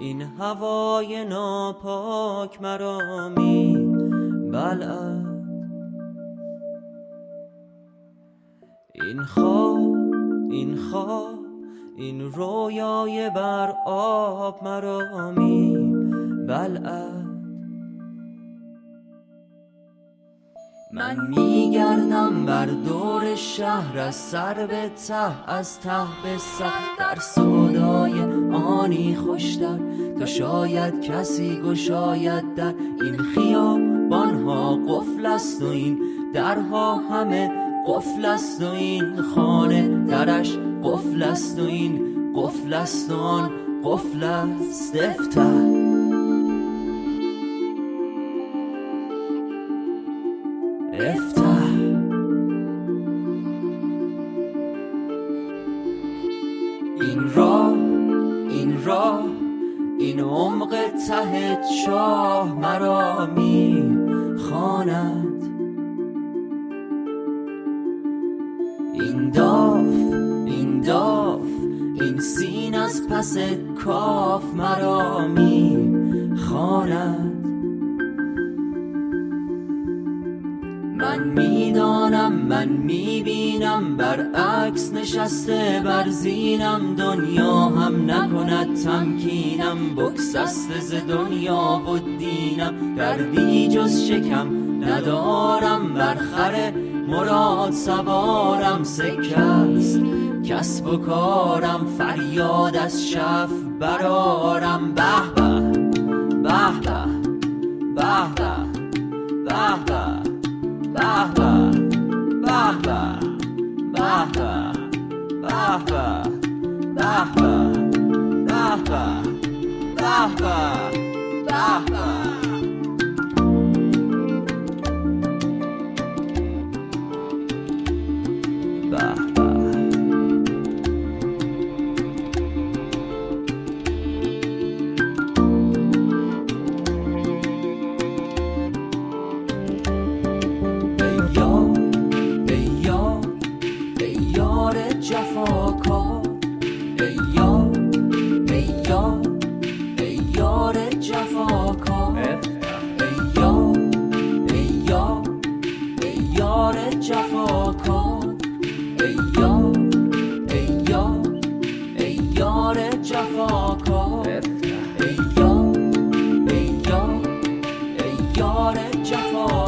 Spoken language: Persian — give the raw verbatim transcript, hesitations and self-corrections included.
این هوای ناپاک مرا می بلعد. این خواب این خواب این رویای بر آب مرا می بلعد. من میگردم بر دور شهر از سر به ته، از ته به سر، در سودای آنی خوشتر تا شاید کسی گشاید در. این خیابانها قفل است و این درها همه قفل است و این خانه درش قفل است و این قفل است و آن قفل است. افتح افتح این راه این راه این عمق ته چاه مرا می خواند. این داف این داف این سین از پس کاف مرا می خواند. من میدانم من میبینم برعکس نشسته بر زینم، دنیا هم نکند تمکینم، بگسسته ز دنیا و دینم. دردی جز شکم ندارم، بر خر مراد سوارم، سکه است کسب و کارم، فریاد از شف برارم. به به به به به به به به به به به به به. جفاکار ای یار ای یار ای یار جفاکار ای یار ای یار ای یار جفاکار ای یار ای یار ای یار جفاکار ای یار ای یار ای یار جفاکار.